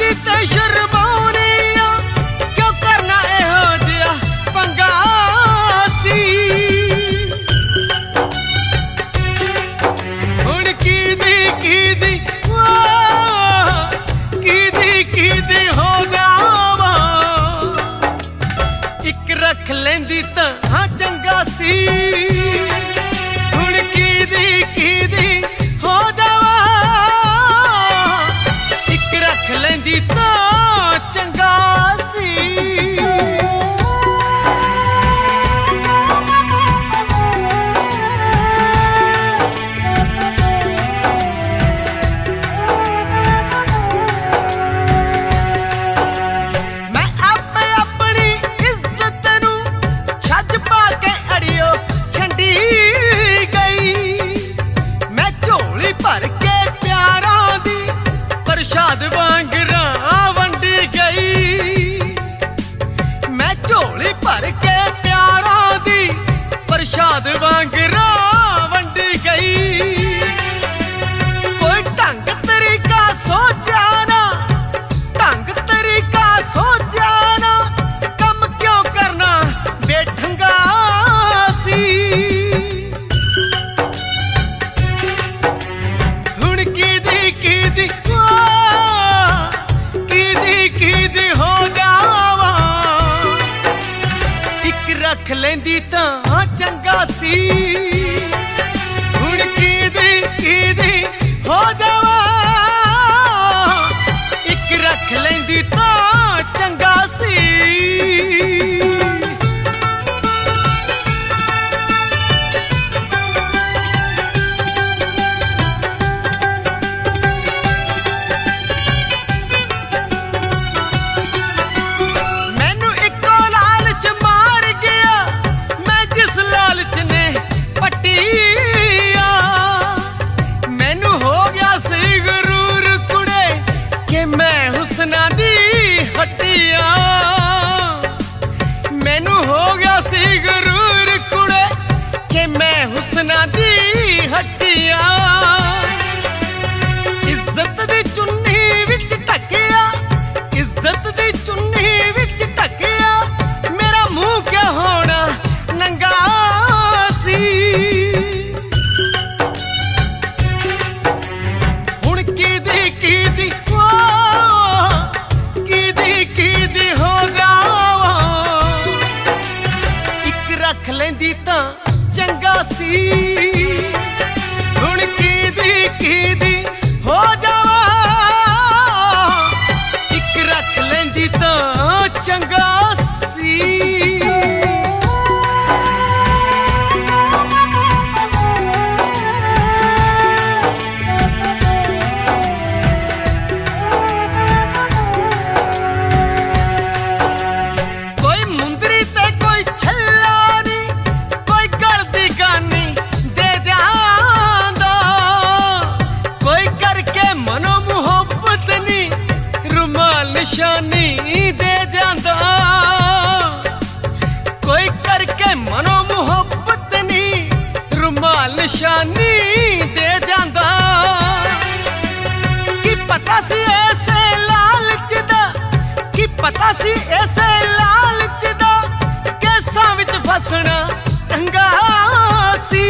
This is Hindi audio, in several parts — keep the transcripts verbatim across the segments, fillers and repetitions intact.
ते शर्माउनी आ, क्यों करना इहो जिहा पंगा सी। हुण कीदी कीदी कीदी कीदी हो जावा, इक रख लेंदी तां चंगा सी। हुण कीदी कीदी हो जावा, इक रख लेंदी तां चंगा सी। प्रसाद वांगरा वंडी गई, मैं झोली भर के प्यारा दी प्रसाद वांगरा वंडी गई। कोई ढंग तरीका सोचा ना, ढंग तरीका सोचा ना, कम क्यों करना बेढंगा सी। हुण कीदी कीदी कीदी हो जावा, इक रख लेंदी तां चंगा सी। हुण कीदी कीदी हो जावा, इक रख लेंदी तां चंगा सी। मैनू हो गया सी गरूर कुड़े कि मैं हुस्ना दी हट्टिया। मैनू हो गया सी गरूर कुड़े कि मैं हुस्ना दी हट्टिया। इज्जत दी चुन्नी विच ढकिया, इज्जत दी चुन्नी विच ढकिया, मेरा मुंह क्या होना नंगा सी। हुण कीदी कीदी कीदी कीदी हो जावा, इक रख लेंदी तां चंगा सी। हुण कीदी कीदी हो जावा, इक रख लेंदी तां चंगा सी। निशानी दे जांदा कोई करके मनो मुहब्बत नी, रुमाल निशानी दे जांदा। की पता सी ऐसे लालच दा, की पता सी ऐसे लालच दा, केसां विच फसना ढंगा सी।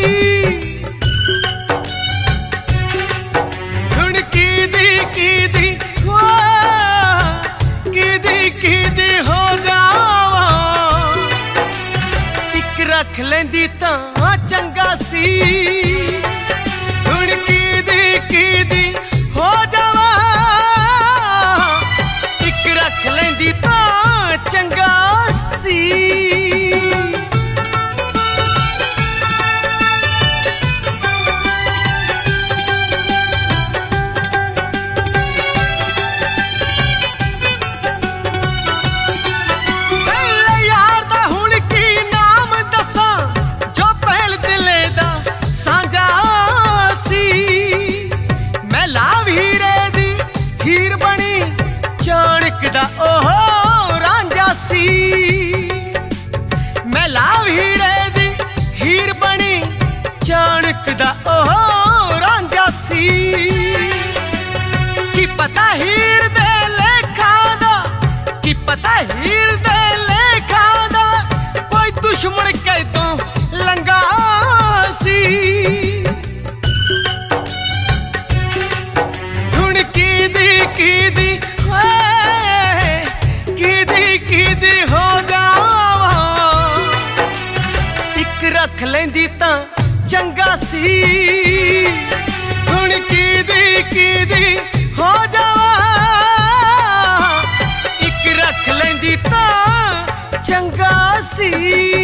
हुण कीदी कीदी कीदी हो जावा, इक रख लेंदी तां चंगा सी। हुण कीदी कीदी हो जावा, इक रख लेंदी तां चंगा सी। ओहो रांझा सी, मैं लाव हीरे दी हीर बनी चाणक दा ओहो रांझा सी। की पता हीर दे रख लेंदी तां चंगा सी। हुण कीदी कीदी हो जावा, एक रख लेंदी तां चंगा सी।